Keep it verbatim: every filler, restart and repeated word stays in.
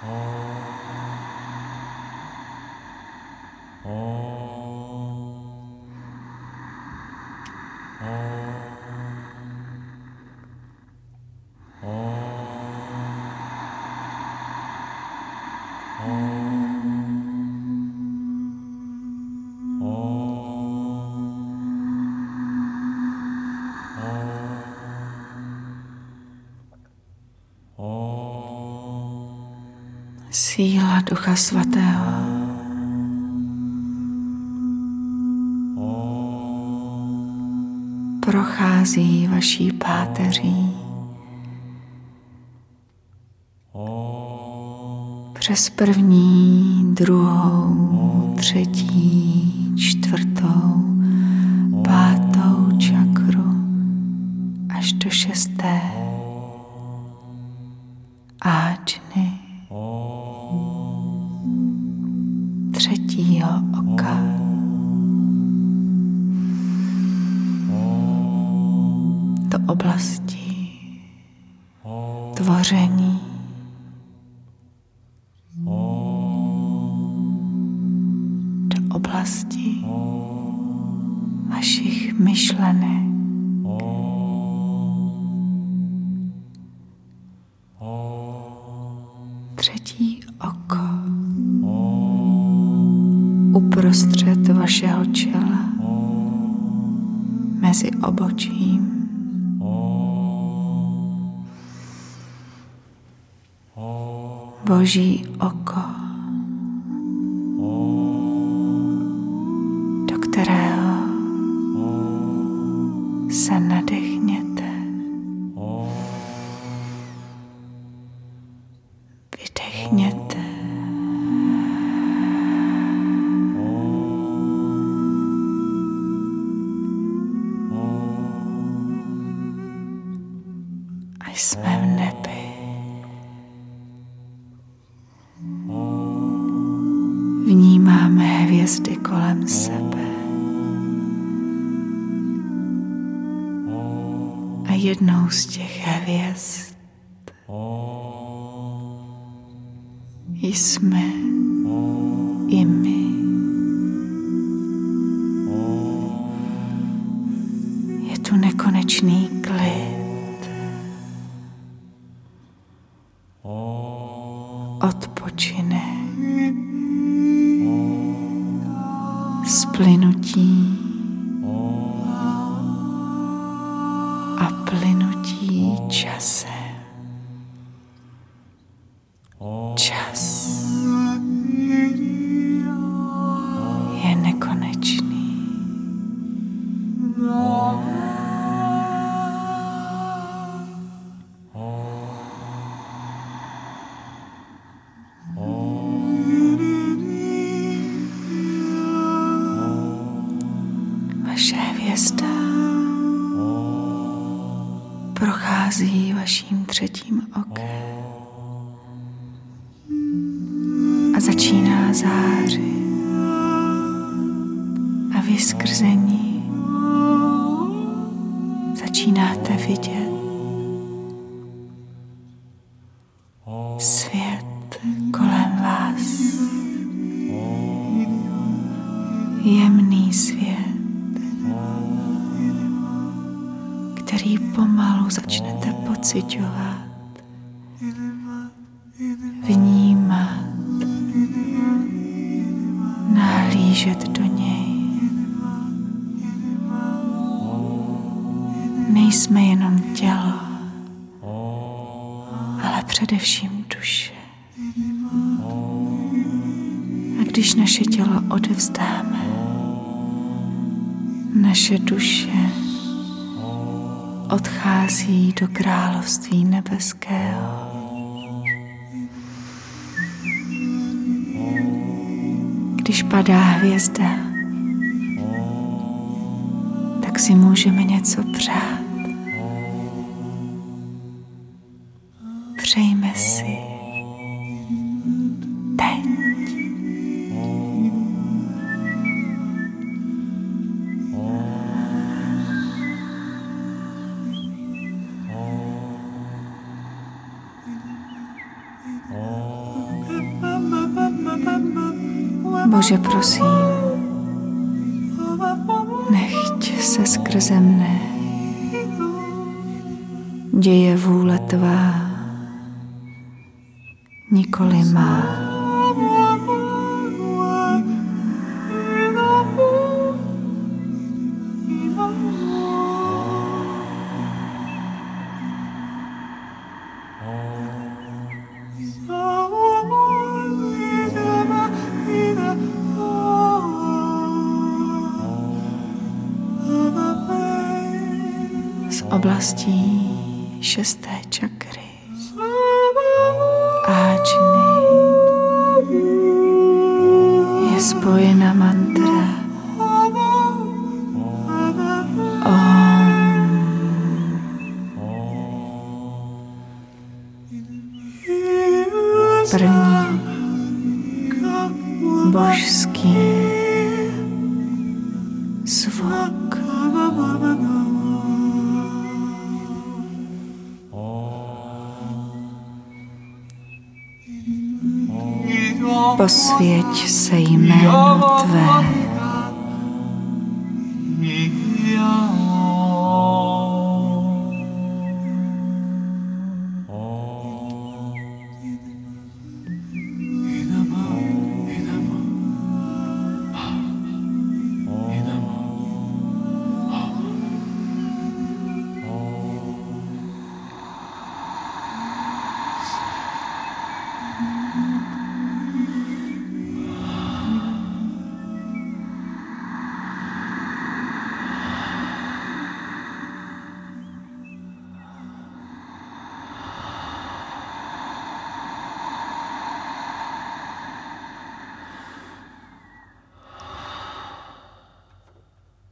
Síla Ducha Svatého prochází vaší páteří přes první, druhou, třetí, čtvrtou, pátou čakru až do šesté áčny třetího oka. Do oblasti tvoření, do oblasti vašich myšlenek, třetí oko uprostřed vašeho těla mezi obočím. Boží oko, do kterého se nadechněte, vydechněte. A jsme v nebi. Vnímáme hvězdy kolem sebe a jednou z těch hvězd jsme i my. Je tu nekonečný klid, odpočinek, splynutí a plynutí časem. Čas je nekonečný. Vaše hvězda prochází vaším třetím okem a začíná zářit a vy skrze ní začínáte vidět svět kolem vás, jemný svět, který pomalu začnete pociťovat, vnímat, nahlížet do něj. Nejsme jenom tělo, ale především duše. A když naše tělo odevzdáme, naše duše odchází do království nebeského. Když padá hvězda, tak si můžeme něco přát. Přejme si teď. Oh. Bože, prosím, nechť se skrze mne děje vůle tvá, nikoli má. Z oblastí šesté čakry, áčny, je spojena mantra Om. První božský zvuk. Posvěť se jméno tvé.